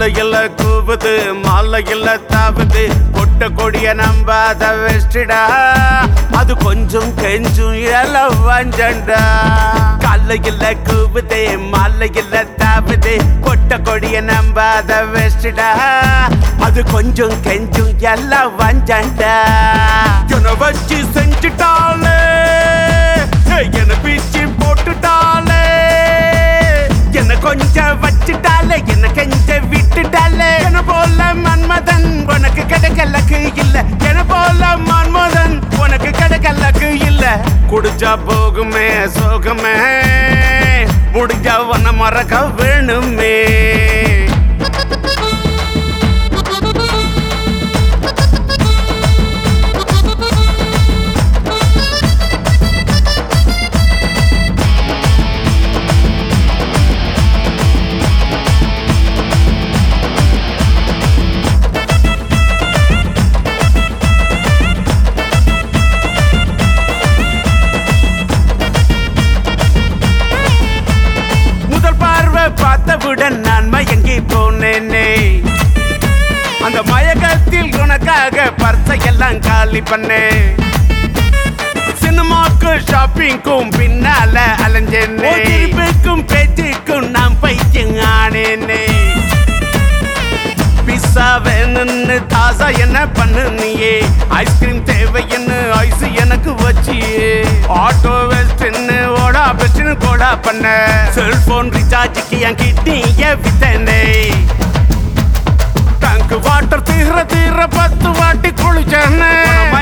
காலையில கூவுது மாலையில தாவுது கொட்ட கொடிய நம்பாத வெஸ்டடா அது கொஞ்சம் கெஞ்சும் இளவஞ்சண்டா காலையில கூவுது மாலையில தாவுது கொட்ட கொடிய நம்பாத வெஸ்டடா அது கொஞ்சம் கெஞ்சும் இளவஞ்சண்டா என்ன வச்சு செஞ்சுட்டாலே என்ன பீச்சி போட்டுட்டாலே என்ன கொஞ்சம் வச்சுட்டாலே என்ன கெஞ்ச விட்டுட்டாலே என்ன போல மன்மதன் உனக்கு கிடைக்கலக்கு இல்ல என்ன போல மன்மதன் உனக்கு கிடைக்கலக்கு இல்ல குடிச்சா போகுமே சோகமே முடிஞ்சா உன்னை மறக்க வேணுமே பார்த்தவுடன் நான் மயங்கி போனேனே அந்த மயக்கத்தில் உனக்காக பர்சையெல்லாம் காலி பண்ணேன் சினிமாக்கு ஷாப்பிங்கும் பின்னால அலைஞ்சேனே திருப்பிக்கும் பேச்சுக்கும் நான் பைத்தியம் ஆனேனே பிஸ்ஸா வேணும்னு தாசா என்ன பண்ணு நீயே ஐஸ்கிரீம் தேவைன்னு ஐஸ் எனக்கு வச்சியே ஆட்டோ வெஸ்ட்னு ஓடா பெஸ்ட்னு கோடா பண்ண செல்போன் ரீசார்ஜுக்கு என் கிட்னிய வித்தனே டங்க் வாட்டர் தீர 10 வாட்டி குளிச்சேன்னு